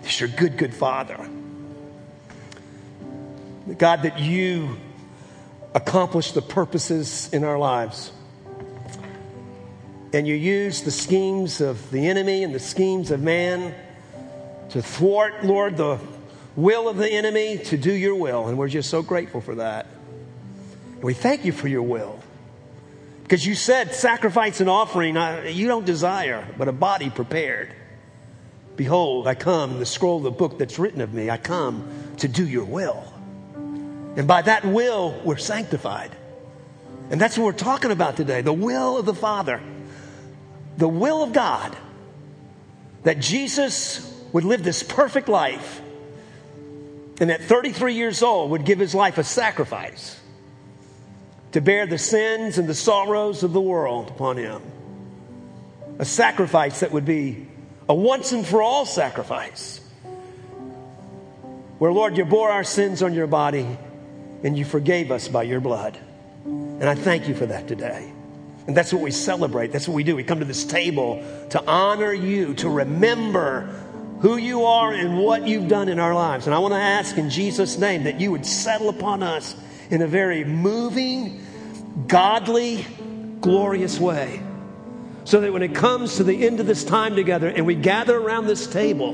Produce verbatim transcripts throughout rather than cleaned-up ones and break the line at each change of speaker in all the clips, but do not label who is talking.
because you're a good, good Father. God, that you accomplish the purposes in our lives. And you use the schemes of the enemy and the schemes of man to thwart, Lord, the will of the enemy to do your will. And we're just so grateful for that. And we thank you for your will. Because you said sacrifice and offering uh, you don't desire, but a body prepared. Behold, I come, the scroll of the book that's written of me, I come to do your will. And by that will, we're sanctified. And that's what we're talking about today, the will of the Father. The will of God, that Jesus would live this perfect life and at thirty-three years old would give his life a sacrifice to bear the sins and the sorrows of the world upon him. A sacrifice that would be a once and for all sacrifice. Where, Lord, you bore our sins on your body and you forgave us by your blood. And I thank you for that today. And that's what we celebrate. That's what we do. We come to this table to honor you, to remember who you are and what you've done in our lives. And I want to ask in Jesus' name that you would settle upon us in a very moving, godly, glorious way. So that when it comes to the end of this time together and we gather around this table,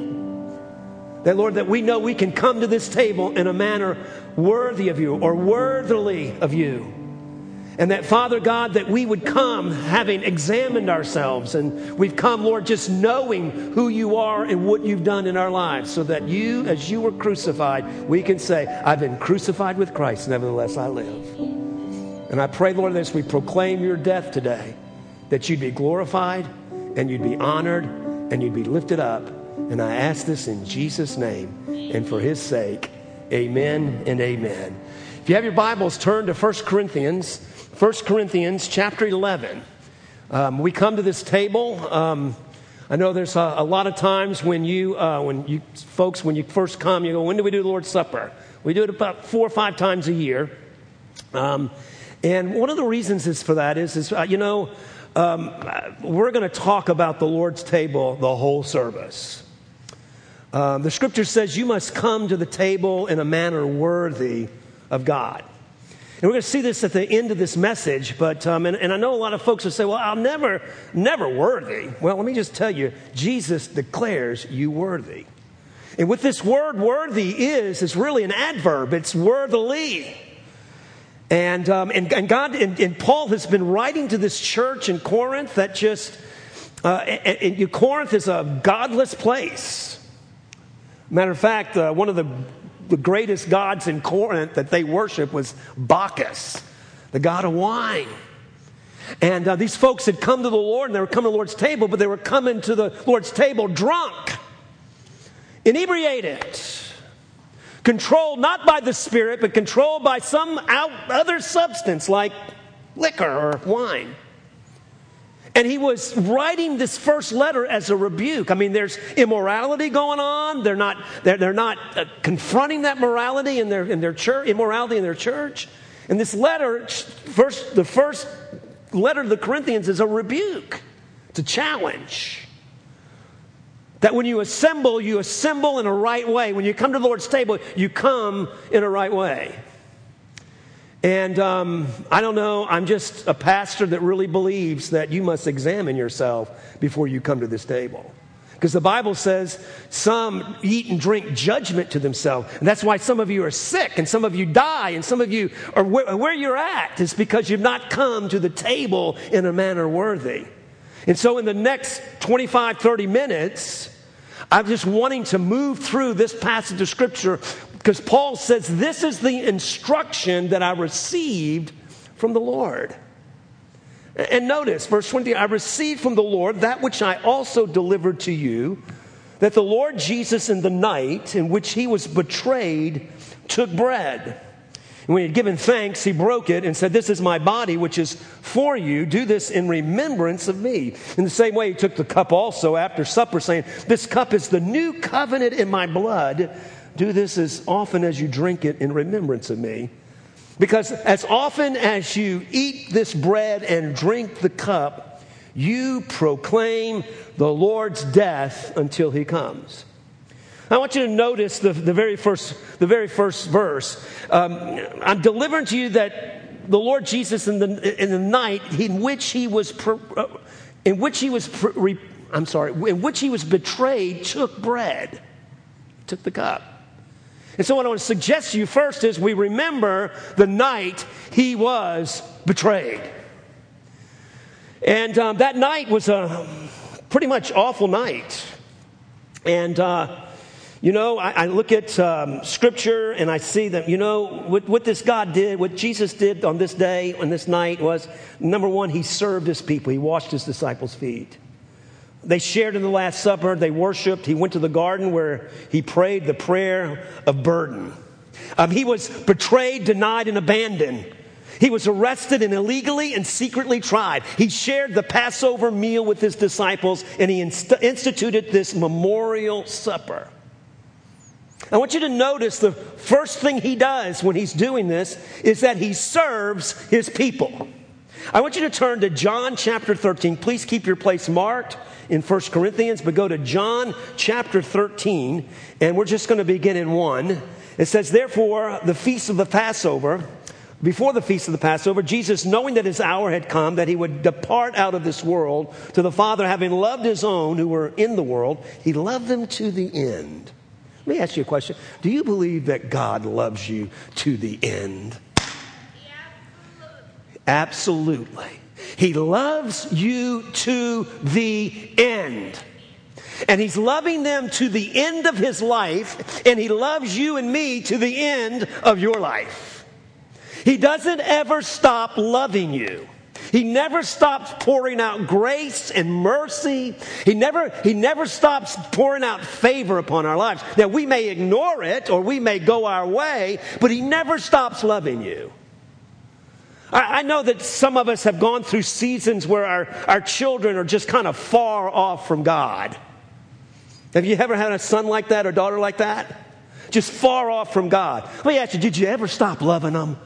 that, Lord, that we know we can come to this table in a manner worthy of you or worthily of you. And that, Father God, that we would come having examined ourselves. And we've come, Lord, just knowing who you are and what you've done in our lives. So that you, as you were crucified, we can say, I've been crucified with Christ, nevertheless I live. And I pray, Lord, as we proclaim your death today, that you'd be glorified and you'd be honored and you'd be lifted up. And I ask this in Jesus' name and for his sake. Amen and amen. If you have your Bibles, turn to First Corinthians. First Corinthians chapter eleven. Um, we come to this table. Um, I know there's a, a lot of times when you, uh, when you folks, when you first come, you go, when do we do the Lord's Supper? We do it about four or five times a year. Um, and one of the reasons is for that is, is uh, you know, um, we're going to talk about the Lord's table the whole service. Um, the scripture says you must come to the table in a manner worthy of God. And we're going to see this at the end of this message, but um, and, and I know a lot of folks will say, well, I'm never, never worthy. Well, let me just tell you, Jesus declares you worthy. And what this word worthy is, is really an adverb. It's worthily. And um, and, and God, and, and Paul has been writing to this church in Corinth that just, uh, and, and Corinth is a godless place. Matter of fact, uh, one of the The greatest gods in Corinth that they worship was Bacchus, the god of wine. And uh, these folks had come to the Lord, and they were coming to the Lord's table, but they were coming to the Lord's table drunk, inebriated, controlled not by the Spirit, but controlled by some out, other substance like liquor or wine. And he was writing this first letter as a rebuke. I mean, there's immorality going on. They're not, they're, they're not uh, confronting that morality in their, in their church, immorality in their church. And this letter, first, the first letter to the Corinthians is a rebuke. It's a challenge. That when you assemble, you assemble in a right way. When you come to the Lord's table, you come in a right way. And um, I don't know, I'm just a pastor that really believes that you must examine yourself before you come to this table. Because the Bible says some eat and drink judgment to themselves. And that's why some of you are sick and some of you die and some of you are where, where you're at is because you've not come to the table in a manner worthy. And so in the next twenty-five, thirty minutes, I'm just wanting to move through this passage of Scripture because Paul says this is the instruction that I received from the Lord. And notice, verse twenty, I received from the Lord that which I also delivered to you, that the Lord Jesus in the night in which he was betrayed took bread. And when he had given thanks, he broke it and said, this is my body, which is for you. Do this in remembrance of me. In the same way, he took the cup also after supper, saying, this cup is the new covenant in my blood. Do this as often as you drink it in remembrance of me. Because as often as you eat this bread and drink the cup, you proclaim the Lord's death until he comes. I want you to notice the, the very first the very first verse. Um, I'm delivering to you that the Lord Jesus in the in the night in which he was in which he was I'm sorry in which he was betrayed took bread, took the cup. And so what I want to suggest to you first is we remember the night he was betrayed. And um, that night was a pretty much awful night. And, uh, you know, I, I look at um, Scripture and I see that, you know, what, what this God did, what Jesus did on this day, on this night was, number one, he served his people. He washed his disciples' feet. They shared in the Last Supper. They worshiped. He went to the garden where he prayed the prayer of burden. Um, he was betrayed, denied, and abandoned. He was arrested and illegally and secretly tried. He shared the Passover meal with his disciples, and he inst- instituted this memorial supper. I want you to notice the first thing he does when he's doing this is that he serves his people. I want you to turn to John chapter thirteen. Please keep your place marked in First Corinthians, but go to John chapter thirteen, and we're just going to begin in one. It says, therefore, the feast of the Passover, before the feast of the Passover, Jesus, knowing that his hour had come, that he would depart out of this world to the Father, having loved his own who were in the world, he loved them to the end. Let me ask you a question. Do you believe that God loves you to the end? Absolutely. He loves you to the end. And he's loving them to the end of his life, and he loves you and me to the end of your life. He doesn't ever stop loving you. He never stops pouring out grace and mercy. He never, he never stops pouring out favor upon our lives. Now, we may ignore it or we may go our way, but he never stops loving you. I know that some of us have gone through seasons where our, our children are just kind of far off from God. Have you ever had a son like that or daughter like that? Just far off from God. Let me ask you, did you ever stop loving them?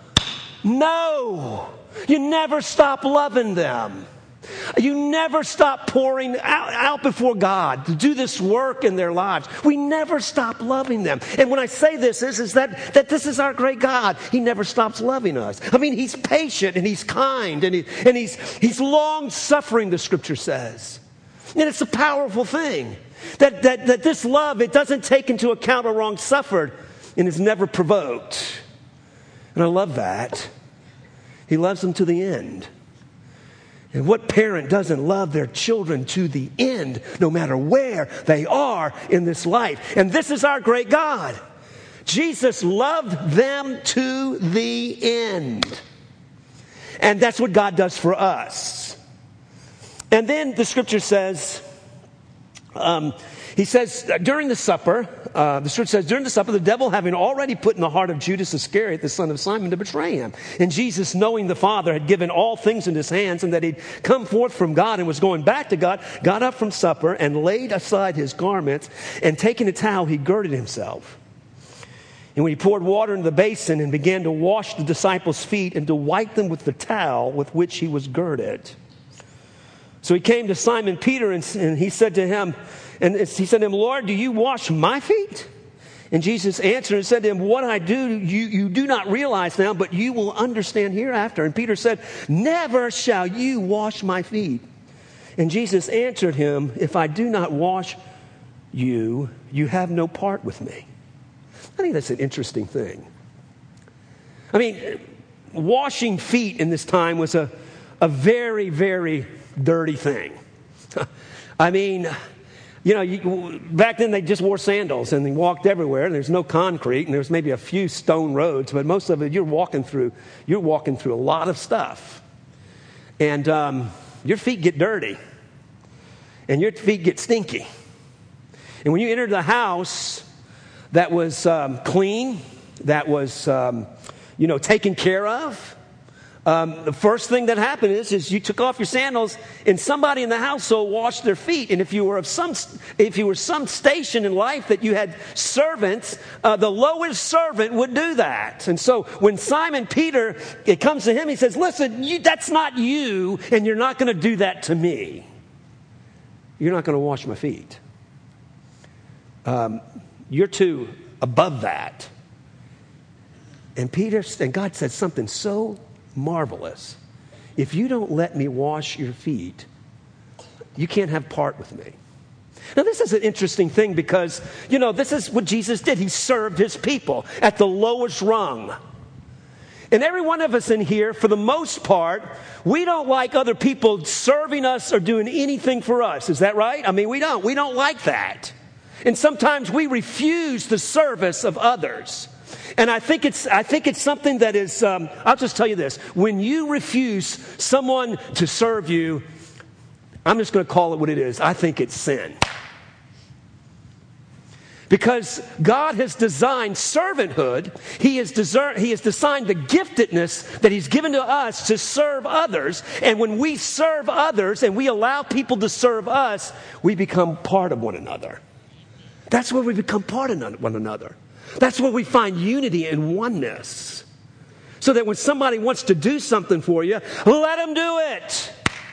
No. You never stop loving them. You never stop pouring out, out before God to do this work in their lives. We never stop loving them. And when I say this, this is that, that this is our great God. He never stops loving us. I mean, he's patient and he's kind and, he, and he's, he's long-suffering, the Scripture says. And it's a powerful thing. That, that, that this love, it doesn't take into account a wrong suffered and is never provoked. And I love that. He loves them to the end. And what parent doesn't love their children to the end, no matter where they are in this life? And this is our great God. Jesus loved them to the end. And that's what God does for us. And then the Scripture says, um, he says, during the supper, uh, the Scripture says, during the supper, the devil having already put in the heart of Judas Iscariot, the son of Simon, to betray him. And Jesus, knowing the Father had given all things in his hands and that he'd come forth from God and was going back to God, got up from supper and laid aside his garments, and taking a towel, he girded himself. And when he poured water into the basin and began to wash the disciples' feet and to wipe them with the towel with which he was girded. So he came to Simon Peter and, and he said to him, and he said to him, Lord, do you wash my feet? And Jesus answered and said to him, what I do, you, you do not realize now, but you will understand hereafter. And Peter said, never shall you wash my feet. And Jesus answered him, if I do not wash you, you have no part with me. I think that's an interesting thing. I mean, washing feet in this time was a, a very, very dirty thing. I mean, you know, you, back then they just wore sandals and they walked everywhere. And there's no concrete and there's maybe a few stone roads, but most of it you're walking through. You're walking through a lot of stuff, and um, your feet get dirty, and your feet get stinky. And when you enter the house that was um, clean, that was um, you know taken care of. Um, the first thing that happened is, is you took off your sandals and somebody in the household washed their feet. And if you were of some, if you were some station in life that you had servants, uh, the lowest servant would do that. And so when Simon Peter, it comes to him, he says, listen, you, that's not you, and you're not going to do that to me. You're not going to wash my feet. Um, you're too above that. And Peter, and God said something so marvelous. If you don't let me wash your feet, you can't have part with me. Now, this is an interesting thing because, you know, this is what Jesus did. He served his people at the lowest rung. And every one of us in here, for the most part, we don't like other people serving us or doing anything for us. Is that right? I mean, we don't. We don't like that. And sometimes we refuse the service of others. And I think it's I think it's something that is, um, I'll just tell you this. When you refuse someone to serve you, I'm just going to call it what it is. I think it's sin. Because God has designed servanthood. He has, deser- he has designed the giftedness that he's given to us to serve others. And when we serve others and we allow people to serve us, we become part of one another. That's where we become part of one another. That's where we find unity and oneness. So that when somebody wants to do something for you, let them do it.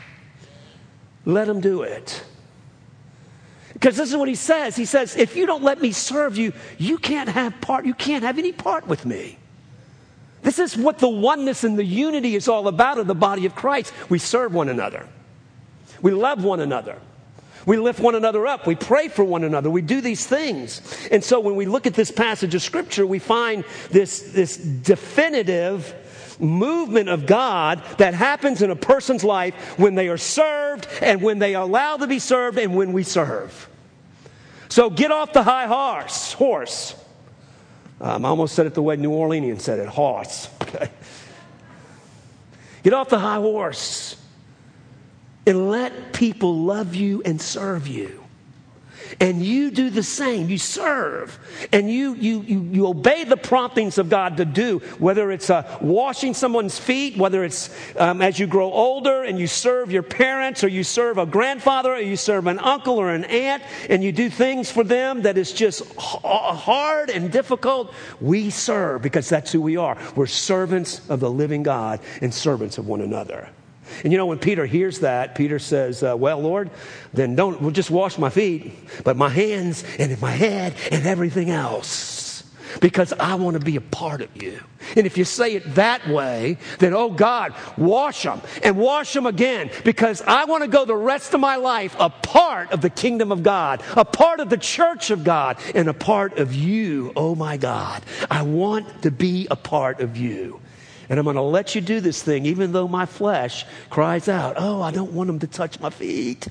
Let them do it. Because this is what he says. He says, if you don't let me serve you, you can't have part, you can't have any part with me. This is what the oneness and the unity is all about of the body of Christ. We serve one another. We love one another. We lift one another up. We pray for one another. We do these things. And so when we look at this passage of Scripture, we find this, this definitive movement of God that happens in a person's life when they are served and when they allow to be served and when we serve. So get off the high horse. Horse. Um, I almost said it the way New Orleanians said it. Horse. Okay. Get off the high horse and let people love you and serve you. And you do the same. You serve. And you you you, you obey the promptings of God to do, whether it's uh, washing someone's feet, whether it's um, as you grow older and you serve your parents, or you serve a grandfather, or you serve an uncle or an aunt, and you do things for them that is just hard and difficult. We serve because that's who we are. We're servants of the living God and servants of one another. And you know, when Peter hears that, Peter says, uh, well, Lord, then don't we'll just wash my feet, but my hands and my head and everything else, because I want to be a part of you. And if you say it that way, then, oh God, wash them and wash them again, because I want to go the rest of my life a part of the kingdom of God, a part of the church of God, and a part of you, oh my God. I want to be a part of you. And I'm going to let you do this thing, even though my flesh cries out, oh, I don't want them to touch my feet.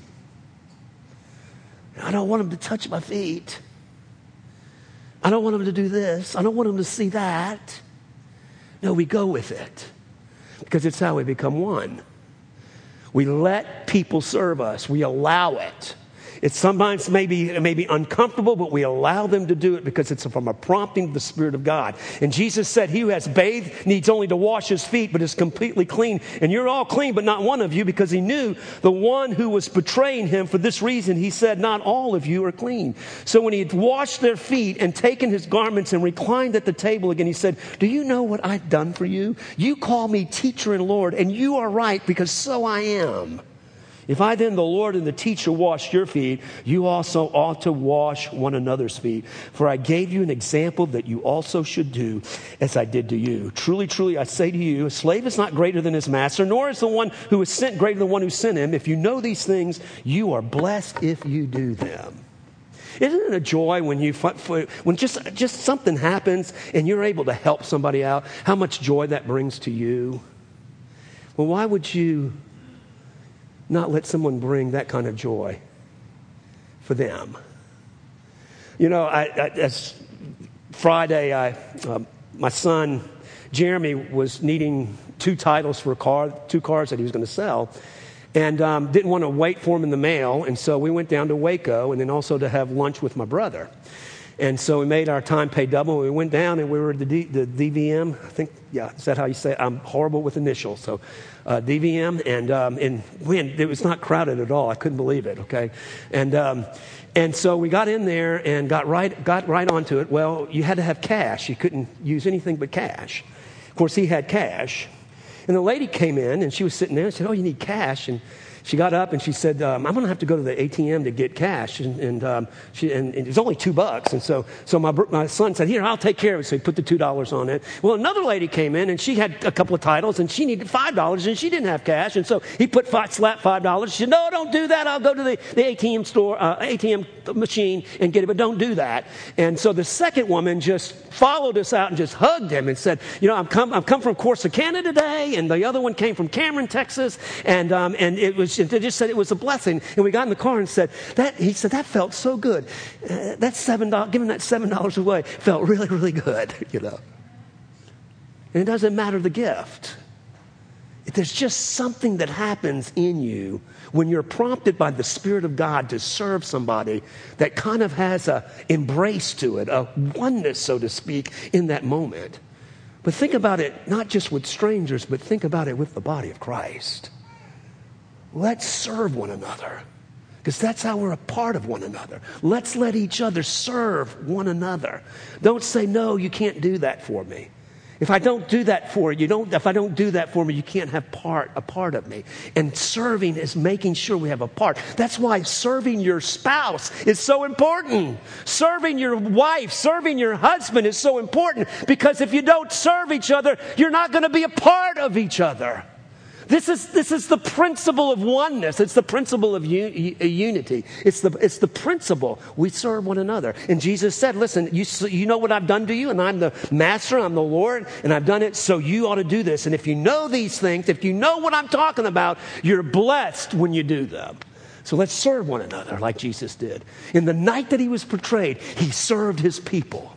I don't want them to touch my feet. I don't want them to do this. I don't want them to see that. No, we go with it because it's how we become one. We let people serve us. We allow it. It sometimes may be, it may be uncomfortable, but we allow them to do it because it's from a prompting of the Spirit of God. And Jesus said, he who has bathed needs only to wash his feet, but is completely clean. And you're all clean, but not one of you, because he knew the one who was betraying him. For this reason, he said, not all of you are clean. So when he had washed their feet and taken his garments and reclined at the table again, he said, do you know what I've done for you? You call me teacher and Lord, and you are right, because so I am. If I then, the Lord and the teacher, washed your feet, you also ought to wash one another's feet. For I gave you an example that you also should do as I did to you. Truly, truly, I say to you, a slave is not greater than his master, nor is the one who is sent greater than the one who sent him. If you know these things, you are blessed if you do them. Isn't it a joy when you when just just something happens and you're able to help somebody out? How much joy that brings to you? Well, why would you not let someone bring that kind of joy for them? You know, I, I, as Friday, I, uh, my son Jeremy was needing two titles for a car, two cars that he was going to sell, and um, didn't want to wait for them in the mail. And so we went down to Waco, and then also to have lunch with my brother. And so we made our time pay double. We went down and we were at the, D, the D V M. I think, yeah, is that how you say it? I'm horrible with initials. So uh, D V M. And, um, and when, it was not crowded at all. I couldn't believe it, okay? And um, and so we got in there and got right, got right onto it. Well, you had to have cash. You couldn't use anything but cash. Of course, he had cash. And the lady came in and she was sitting there and said, oh, you need cash? And She got up and she said, um, I'm going to have to go to the A T M to get cash. And, and, um, she, and, and it was only two bucks. And so, so my, my son said, here, I'll take care of it. So he put the two dollars on it. Well, another lady came in and she had a couple of titles and she needed five dollars and she didn't have cash. And so he put five, slapped five dollars. She said, no, don't do that. I'll go to the, the A T M store, uh, A T M machine and get it, but don't do that. And so the second woman just followed us out and just hugged him and said, you know, I'm come, I've come from Corsicana today. And the other one came from Cameron, Texas. And, um, and it was, they just said it was a blessing. And we got in the car and said, that, he said, that felt so good. Uh, that seven dollars, giving that seven dollars away felt really, really good, you know. And it doesn't matter the gift. There's just something that happens in you when you're prompted by the Spirit of God to serve somebody that kind of has a embrace to it, a oneness, so to speak, in that moment. But think about it, not just with strangers, but think about it with the body of Christ. Let's serve one another, because that's how we're a part of one another. Let's let each other serve one another. Don't say, no, you can't do that for me. If I don't do that for you, don't, if I don't do that for me, you can't have part, a part of me. And serving is making sure we have a part. That's why serving your spouse is so important. Serving your wife, serving your husband is so important, because if you don't serve each other, you're not going to be a part of each other. This is, this is the principle of oneness. It's the principle of u- unity. It's the, it's the principle. We serve one another. And Jesus said, listen, you, you know what I've done to you, and I'm the master, I'm the Lord, and I've done it, so you ought to do this. And if you know these things, if you know what I'm talking about, you're blessed when you do them. So let's serve one another like Jesus did. In the night that he was betrayed, he served his people.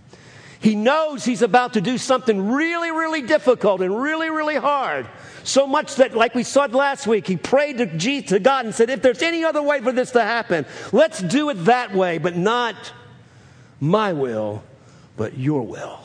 He knows he's about to do something really, really difficult and really, really hard. So much that, like we saw last week, he prayed to, Jesus, to God and said, if there's any other way for this to happen, let's do it that way, but not my will, but your will.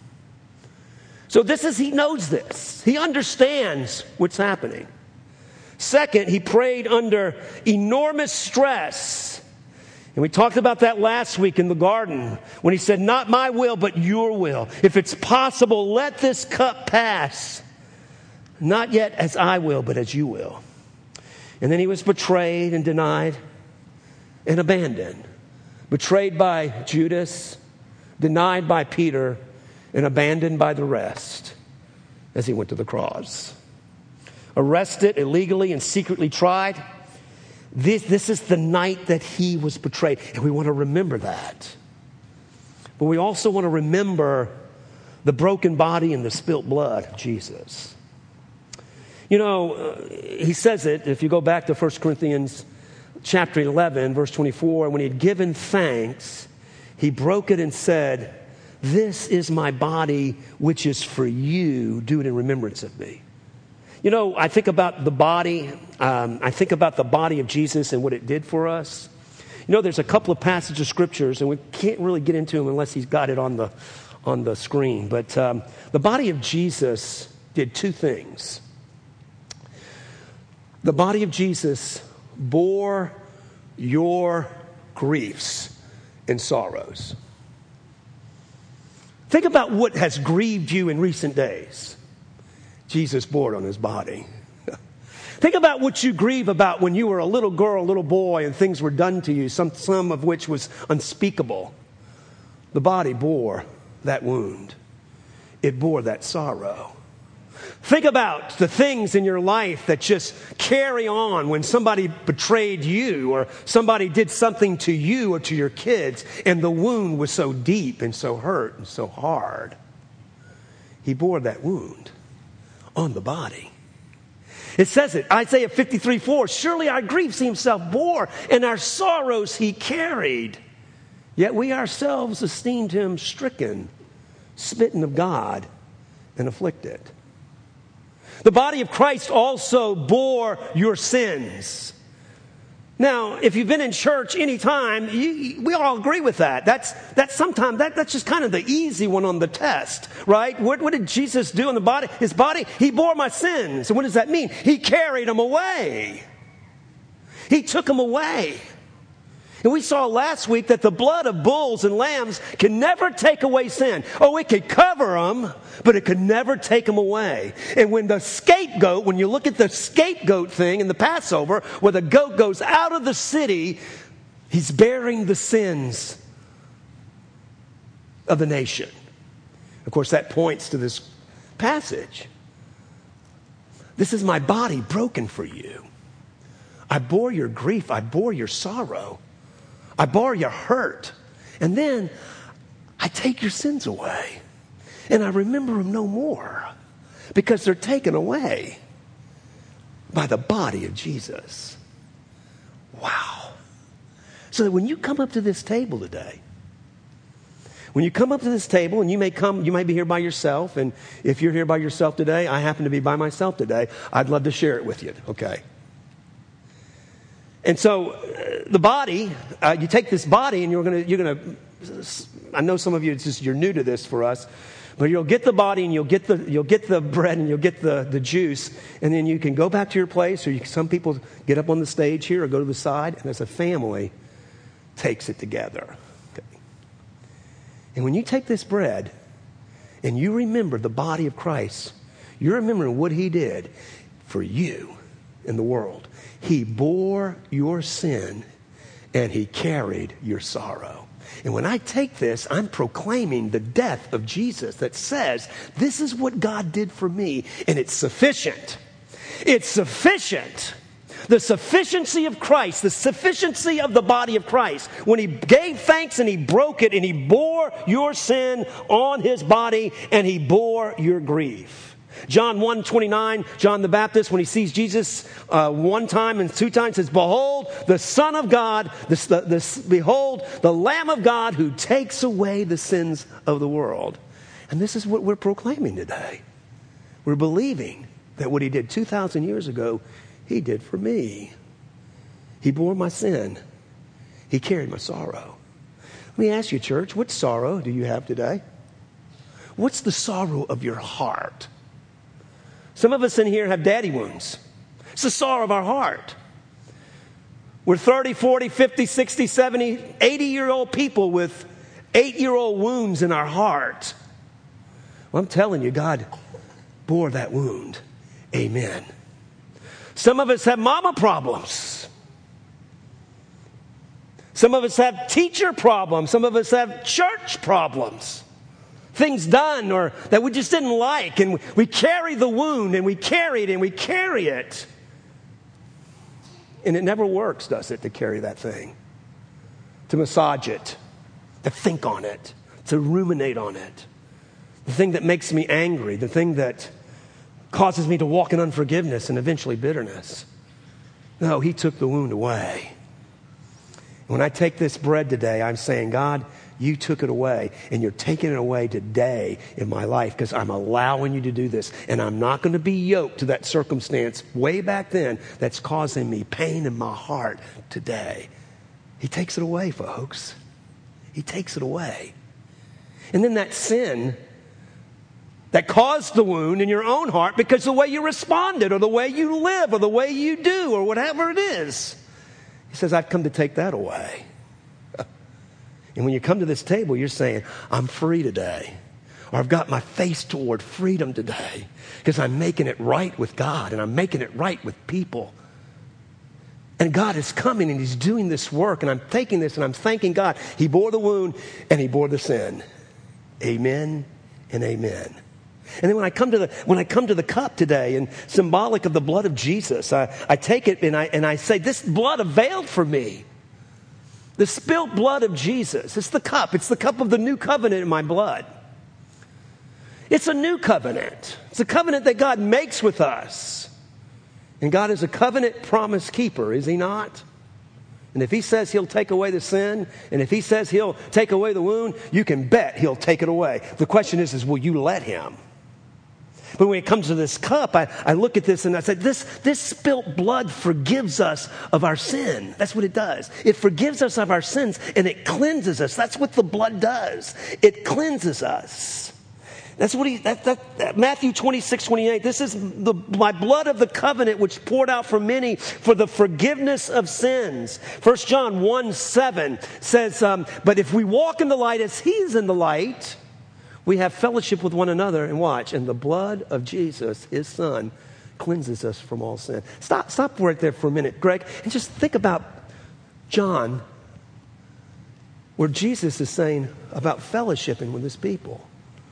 So this is, he knows this. He understands what's happening. Second, he prayed under enormous stress. And we talked about that last week in the garden when he said, not my will, but your will. If it's possible, let this cup pass. Not yet as I will, but as you will. And then he was betrayed and denied and abandoned. Betrayed by Judas, denied by Peter, and abandoned by the rest as he went to the cross. Arrested illegally and secretly tried. This, this is the night that he was betrayed. And we want to remember that. But we also want to remember the broken body and the spilt blood of Jesus. You know, uh, he says it, if you go back to First Corinthians chapter eleven, verse twenty-four, when he had given thanks, he broke it and said, this is my body, which is for you. Do it in remembrance of me. You know, I think about the body. Um, I think about the body of Jesus and what it did for us. You know, there's a couple of passages of scriptures, and we can't really get into them unless he's got it on the on the screen. But um, the body of Jesus did two things. The body of Jesus bore your griefs and sorrows. Think about what has grieved you in recent days. Jesus bore it on his body. Think about what you grieve about when you were a little girl, a little boy, and things were done to you, some, some of which was unspeakable. The body bore that wound. It bore that sorrow. Think about the things in your life that just carry on when somebody betrayed you or somebody did something to you or to your kids, and the wound was so deep and so hurt and so hard. He bore that wound on the body. It says it, Isaiah fifty-three four, surely our griefs he himself bore, and our sorrows he carried. Yet we ourselves esteemed him stricken, smitten of God, and afflicted. The body of Christ also bore your sins. Now, if you've been in church any time, you, we all agree with that. That's that's sometimes that, that's just kind of the easy one on the test, right? What, what did Jesus do in the body? His body, he bore my sins. And what does that mean? He carried them away. He took them away. And we saw last week that the blood of bulls and lambs can never take away sin. Oh, it could cover them, but it could never take them away. And when the scapegoat, when you look at the scapegoat thing in the Passover, where the goat goes out of the city, he's bearing the sins of the nation. Of course, that points to this passage. This is my body broken for you. I bore your grief. I bore your sorrow. I bore your hurt. And then I take your sins away. And I remember them no more. Because they're taken away by the body of Jesus. Wow. So that when you come up to this table today, when you come up to this table, and you may come, you may be here by yourself, and if you're here by yourself today, I happen to be by myself today, I'd love to share it with you, okay? And so uh, the body, uh, you take this body and you're going to, you're going to, I know some of you, it's just, you're new to this for us, but you'll get the body and you'll get the, you'll get the bread and you'll get the, the juice, and then you can go back to your place, or you, some people get up on the stage here or go to the side, and as a family takes it together. Okay. And when you take this bread and you remember the body of Christ, you're remembering what he did for you in the world. He bore your sin and he carried your sorrow. And when I take this, I'm proclaiming the death of Jesus that says, this is what God did for me, and it's sufficient. It's sufficient. The sufficiency of Christ, the sufficiency of the body of Christ. When he gave thanks and he broke it and he bore your sin on his body and he bore your grief. John one twenty-nine, John the Baptist, when he sees Jesus uh, one time and two times, says, behold, the Son of God, this, the, this, behold, the Lamb of God who takes away the sins of the world. And this is what we're proclaiming today. We're believing that what he did two thousand years ago, he did for me. He bore my sin. He carried my sorrow. Let me ask you, church, what sorrow do you have today? What's the sorrow of your heart? Some of us in here have daddy wounds. It's the sorrow of our heart. We're thirty, forty, fifty, sixty, seventy, eighty-year-old people with eight-year-old wounds in our heart. Well, I'm telling you, God bore that wound. Amen. Some of us have mama problems. Some of us have teacher problems. Some of us have church problems. Things done or that we just didn't like, and we carry the wound and we carry it and we carry it. And it never works, does it, to carry that thing? To massage it, to think on it, to ruminate on it. The thing that makes me angry, the thing that causes me to walk in unforgiveness and eventually bitterness. No, he took the wound away. When I take this bread today, I'm saying, God, you took it away, and you're taking it away today in my life because I'm allowing you to do this. And I'm not going to be yoked to that circumstance way back then that's causing me pain in my heart today. He takes it away, folks. He takes it away. And then that sin that caused the wound in your own heart because the way you responded or the way you live or the way you do or whatever it is. He says, I've come to take that away. And when you come to this table, you're saying, I'm free today. Or I've got my face toward freedom today because I'm making it right with God and I'm making it right with people. And God is coming and he's doing this work, and I'm taking this and I'm thanking God. He bore the wound and he bore the sin. Amen and amen. And then when I come to the when I come to the cup today, and symbolic of the blood of Jesus, I, I take it and I and I say, this blood availed for me. The spilled blood of Jesus. It's the cup. It's the cup of the new covenant in my blood. It's a new covenant. It's a covenant that God makes with us. And God is a covenant promise keeper, is he not? And if he says he'll take away the sin, and if he says he'll take away the wound, you can bet he'll take it away. The question is, is will you let him? But when it comes to this cup, I, I look at this and I say, this, this spilt blood forgives us of our sin. That's what it does. It forgives us of our sins and it cleanses us. That's what the blood does. It cleanses us. That's what he, that, that, that, Matthew twenty-six, twenty-eight. This is the, my blood of the covenant, which poured out for many for the forgiveness of sins. First John one, seven says, um, but if we walk in the light as he is in the light, we have fellowship with one another. And watch, and the blood of Jesus, his son, cleanses us from all sin. Stop, stop right there for a minute, Greg, and just think about John, where Jesus is saying about fellowshipping with his people.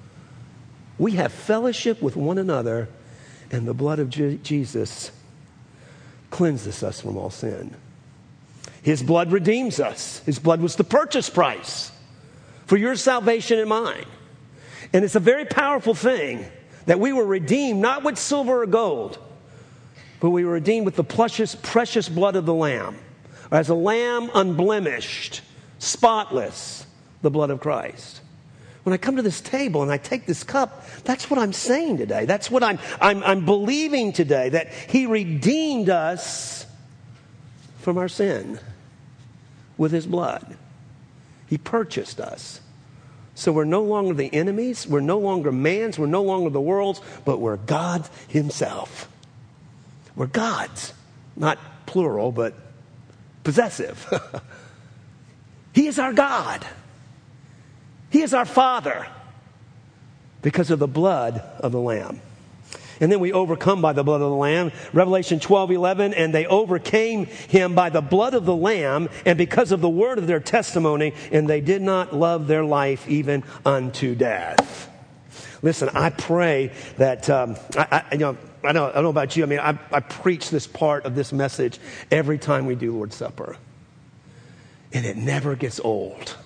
We have fellowship with one another, and the blood of Je- Jesus cleanses us from all sin. His blood redeems us. His blood was the purchase price for your salvation and mine. And it's a very powerful thing that we were redeemed, not with silver or gold, but we were redeemed with the precious, precious blood of the Lamb. As a lamb unblemished, spotless, the blood of Christ. When I come to this table and I take this cup, that's what I'm saying today. That's what I'm, I'm, I'm believing today, that he redeemed us from our sin with his blood. He purchased us. So we're no longer the enemies, we're no longer man's, we're no longer the world's, but we're God himself. We're God's, not plural, but possessive. He is our God. He is our Father because of the blood of the Lamb. And then we overcome by the blood of the Lamb. Revelation twelve, eleven, and they overcame him by the blood of the Lamb and because of the word of their testimony, and they did not love their life even unto death. Listen, I pray that, um, I, I, you know, I don't, I don't know about you. I mean, I, I preach this part of this message every time we do Lord's Supper. And it never gets old.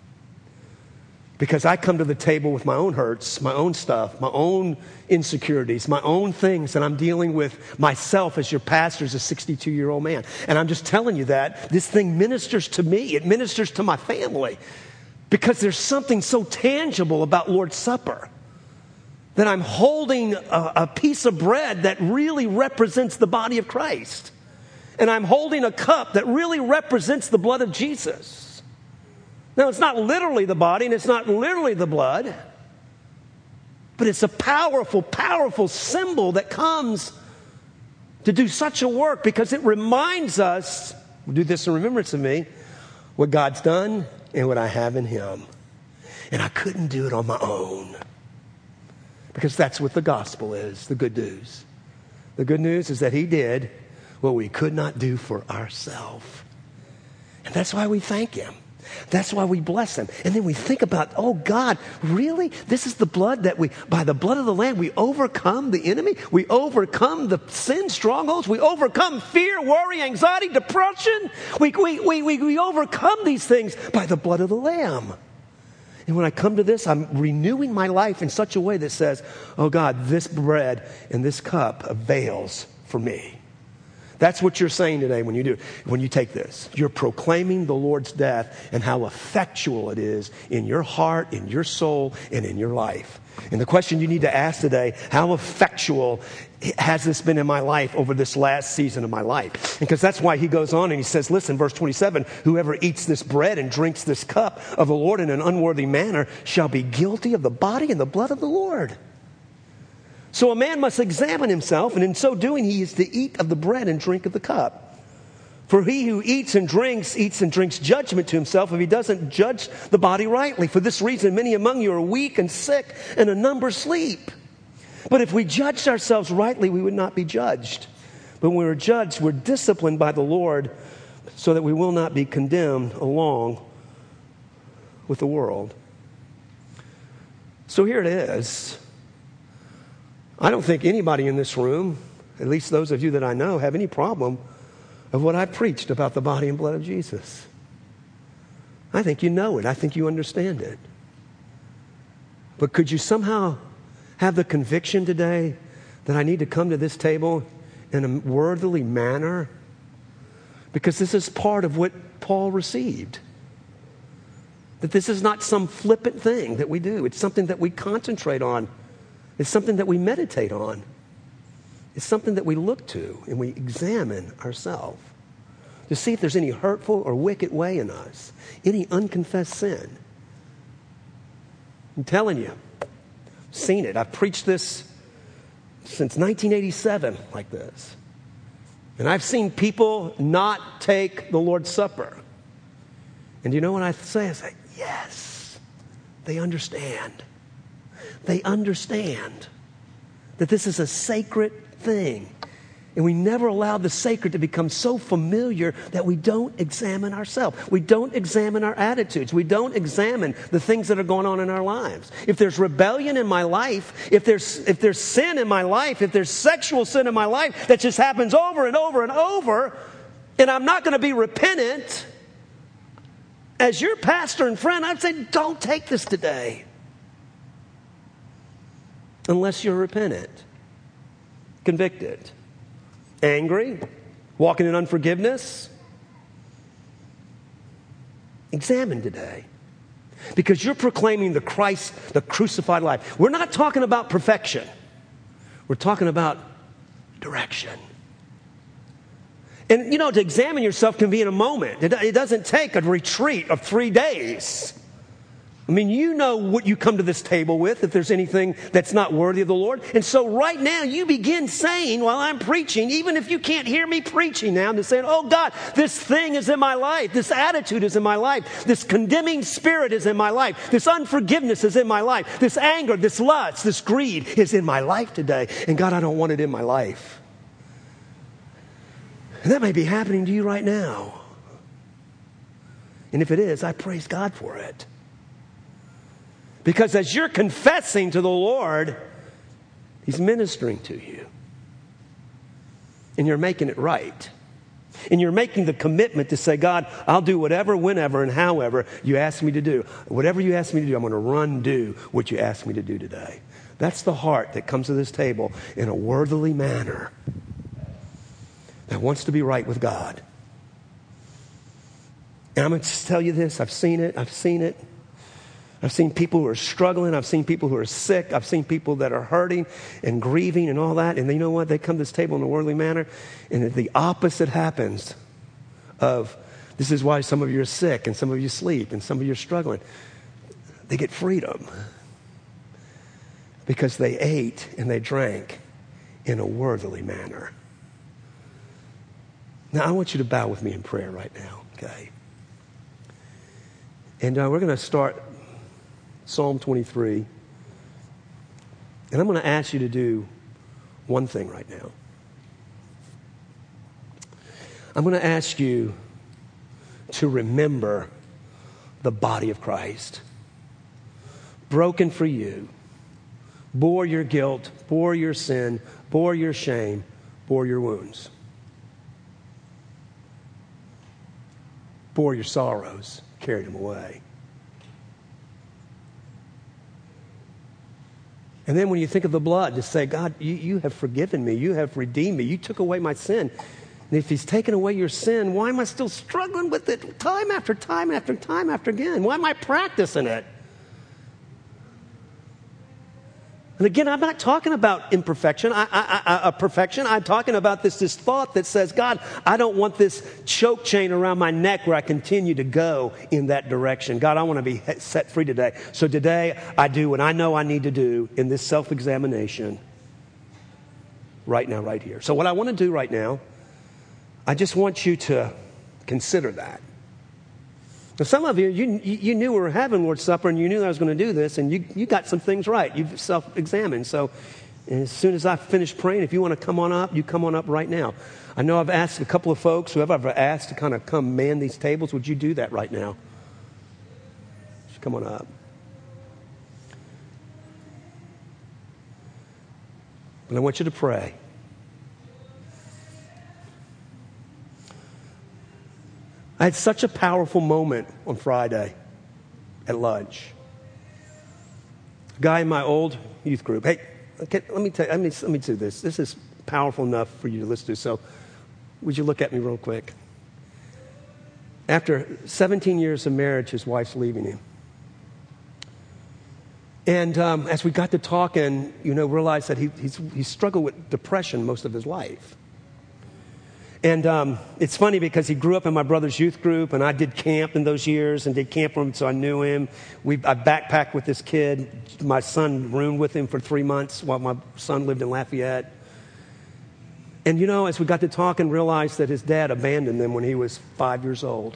Because I come to the table with my own hurts, my own stuff, my own insecurities, my own things, and I'm dealing with myself as your pastor, as a sixty-two-year-old man. And I'm just telling you that this thing ministers to me. It ministers to my family. Because there's something so tangible about Lord's Supper. That I'm holding a, a piece of bread that really represents the body of Christ. And I'm holding a cup that really represents the blood of Jesus. Now, it's not literally the body and it's not literally the blood, but it's a powerful, powerful symbol that comes to do such a work because it reminds us, do this in remembrance of me, what God's done and what I have in him. And I couldn't do it on my own because that's what the gospel is, the good news. The good news is that he did what we could not do for ourselves. And that's why we thank him. That's why we bless him. And then we think about, oh God, really? This is the blood that we, by the blood of the Lamb, we overcome the enemy. We overcome the sin strongholds. We overcome fear, worry, anxiety, depression. We, we, we, we, we overcome these things by the blood of the Lamb. And when I come to this, I'm renewing my life in such a way that says, oh God, this bread and this cup avails for me. That's what you're saying today when you do, when you take this. You're proclaiming the Lord's death and how effectual it is in your heart, in your soul, and in your life. And the question you need to ask today, how effectual has this been in my life over this last season of my life? Because that's why he goes on and he says, listen, verse twenty-seven, whoever eats this bread and drinks this cup of the Lord in an unworthy manner shall be guilty of the body and the blood of the Lord. So a man must examine himself, and in so doing he is to eat of the bread and drink of the cup. For he who eats and drinks, eats and drinks judgment to himself if he doesn't judge the body rightly. For this reason many among you are weak and sick, and a number sleep. But if we judged ourselves rightly, we would not be judged. But when we're judged, we're disciplined by the Lord so that we will not be condemned along with the world. So here it is. I don't think anybody in this room, at least those of you that I know, have any problem of what I preached about the body and blood of Jesus. I think you know it. I think you understand it. But could you somehow have the conviction today that I need to come to this table in a worthily manner? Because this is part of what Paul received. That this is not some flippant thing that we do. It's something that we concentrate on. It's something that we meditate on. It's something that we look to and we examine ourselves to see if there's any hurtful or wicked way in us, any unconfessed sin. I'm telling you, seen it. I've preached this since nineteen eighty-seven like this. And I've seen people not take the Lord's Supper. And you know what I say? I say, yes, they understand. They understand that this is a sacred thing. And we never allow the sacred to become so familiar that we don't examine ourselves. We don't examine our attitudes. We don't examine the things that are going on in our lives. If there's rebellion in my life, if there's, if there's sin in my life, if there's sexual sin in my life that just happens over and over and over, and I'm not going to be repentant, as your pastor and friend, I'd say, don't take this today. Unless you're repentant, convicted, angry, walking in unforgiveness. Examine today. Because you're proclaiming the Christ, the crucified life. We're not talking about perfection. We're talking about direction. And, you know, to examine yourself can be in a moment. It, it doesn't take a retreat of three days. I mean, you know what you come to this table with, if there's anything that's not worthy of the Lord. And so right now, you begin saying while I'm preaching, even if you can't hear me preaching now, and saying, oh God, this thing is in my life. This attitude is in my life. This condemning spirit is in my life. This unforgiveness is in my life. This anger, this lust, this greed is in my life today. And God, I don't want it in my life. And that may be happening to you right now. And if it is, I praise God for it. Because as you're confessing to the Lord, He's ministering to you. And you're making it right. And you're making the commitment to say, God, I'll do whatever, whenever, and however you ask me to do. Whatever you ask me to do, I'm going to run do what you ask me to do today. That's the heart that comes to this table in a worthily manner that wants to be right with God. And I'm going to just tell you this. I've seen it. I've seen it. I've seen people who are struggling. I've seen people who are sick. I've seen people that are hurting and grieving and all that. And you know what? They come to this table in a worldly manner, and the opposite happens of, this is why some of you are sick and some of you sleep and some of you are struggling. They get freedom because they ate and they drank in a worthily manner. Now, I want you to bow with me in prayer right now, okay? And uh, we're going to start Psalm twenty-three. And I'm going to ask you to do one thing right now. I'm going to ask you to remember the body of Christ. Broken for you. Bore your guilt, bore your sin, bore your shame, bore your wounds. Bore your sorrows, carried them away. And then when you think of the blood, just say, God, you, you have forgiven me. You have redeemed me. You took away my sin. And if He's taken away your sin, why am I still struggling with it time after time after time after again? Why am I practicing it? And again, I'm not talking about imperfection, I, I, I, uh, perfection. I'm talking about this, this thought that says, God, I don't want this choke chain around my neck where I continue to go in that direction. God, I want to be set free today. So today, I do what I know I need to do in this self-examination right now, right here. So what I want to do right now, I just want you to consider that. Now, some of you, you, you knew we were having Lord's Supper and you knew I was going to do this, and you, you got some things right. You've self-examined. So as soon as I finish praying, if you want to come on up, you come on up right now. I know I've asked a couple of folks, whoever I've asked to kind of come man these tables. Would you do that right now? Just come on up. And I want you to pray. I had such a powerful moment on Friday at lunch. A guy in my old youth group. Hey, okay, let me tell you, let me, let me do this. This is powerful enough for you to listen to. So would you look at me real quick? After seventeen years of marriage, his wife's leaving him. And um, as we got to talking, you know, realized that he, he's, he struggled with depression most of his life. And um, it's funny because he grew up in my brother's youth group, and I did camp in those years and did camp with him, so I knew him. We, I backpacked with this kid. My son roomed with him for three months while my son lived in Lafayette. And, you know, as we got to talk and realized that his dad abandoned them when he was five years old.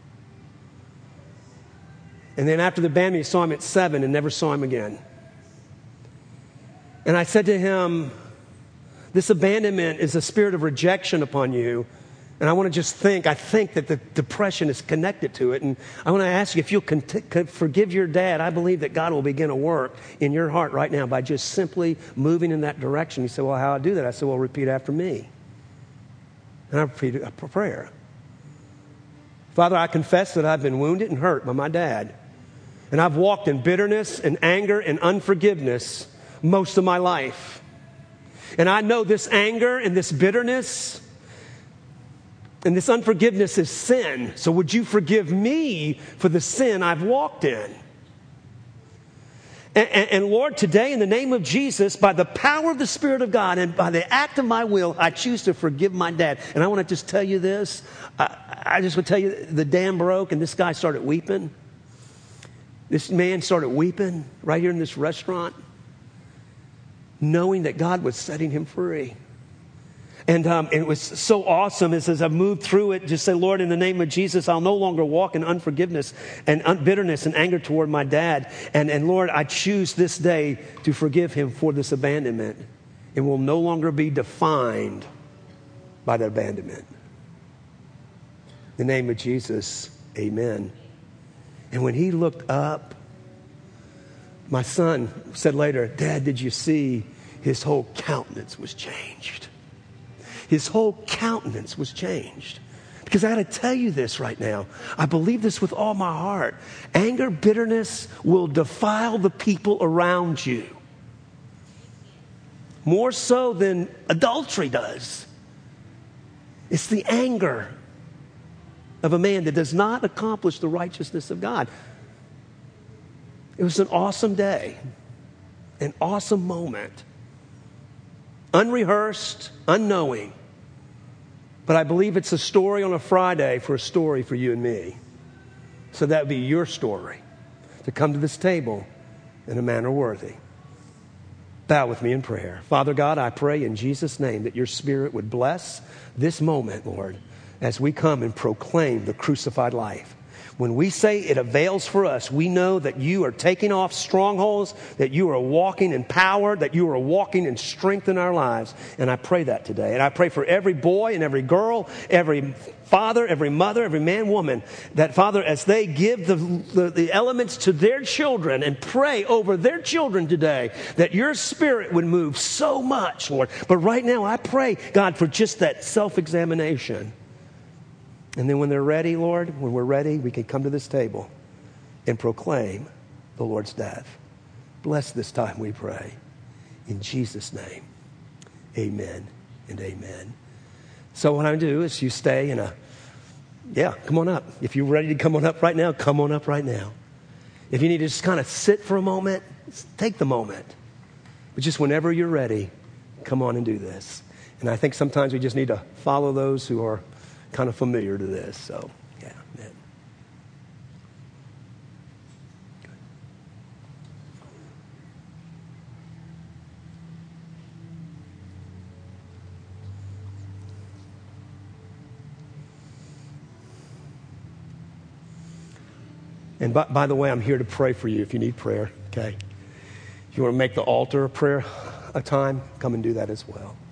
And then after the abandonment, he saw him at seven and never saw him again. And I said to him, this abandonment is a spirit of rejection upon you. And I want to just think, I think that the depression is connected to it. And I want to ask you if you'll cont- forgive your dad. I believe that God will begin to work in your heart right now by just simply moving in that direction. He said, well, how do I do that? I said, well, repeat after me. And I repeated a prayer. Father, I confess that I've been wounded and hurt by my dad. And I've walked in bitterness and anger and unforgiveness most of my life. And I know this anger and this bitterness and this unforgiveness is sin. So would you forgive me for the sin I've walked in? And, and, and Lord, today in the name of Jesus, by the power of the Spirit of God and by the act of my will, I choose to forgive my dad. And I want to just tell you this. I, I just would tell you the dam broke and this guy started weeping. This man started weeping right here in this restaurant, knowing that God was setting him free. And um, it was so awesome as, as I moved through it, just say, Lord, in the name of Jesus, I'll no longer walk in unforgiveness and un- bitterness and anger toward my dad. And, and Lord, I choose this day to forgive him for this abandonment and will no longer be defined by that abandonment. In the name of Jesus, amen. And when he looked up, my son said later, Dad, did you see his whole countenance was changed? His whole countenance was changed. Because I got to tell you this right now. I believe this with all my heart. Anger, bitterness will defile the people around you. More so than adultery does. It's the anger of a man that does not accomplish the righteousness of God. It was an awesome day, an awesome moment, unrehearsed, unknowing. But I believe it's a story on a Friday for a story for you and me. So that would be your story, to come to this table in a manner worthy. Bow with me in prayer. Father God, I pray in Jesus' name that your Spirit would bless this moment, Lord, as we come and proclaim the crucified life. When we say it avails for us, we know that you are taking off strongholds, that you are walking in power, that you are walking in strength in our lives. And I pray that today. And I pray for every boy and every girl, every father, every mother, every man, woman, that, Father, as they give the, the, the elements to their children and pray over their children today, that your Spirit would move so much, Lord. But right now, I pray, God, for just that self-examination. And then when they're ready, Lord, when we're ready, we can come to this table and proclaim the Lord's death. Bless this time, we pray. In Jesus' name, amen and amen. So what I do is you stay in a, yeah, come on up. If you're ready to come on up right now, come on up right now. If you need to just kind of sit for a moment, take the moment. But just whenever you're ready, come on and do this. And I think sometimes we just need to follow those who are kind of familiar to this, so yeah. Man. And by, by the way, I'm here to pray for you if you need prayer, okay? If you want to make the altar a prayer a time, come and do that as well.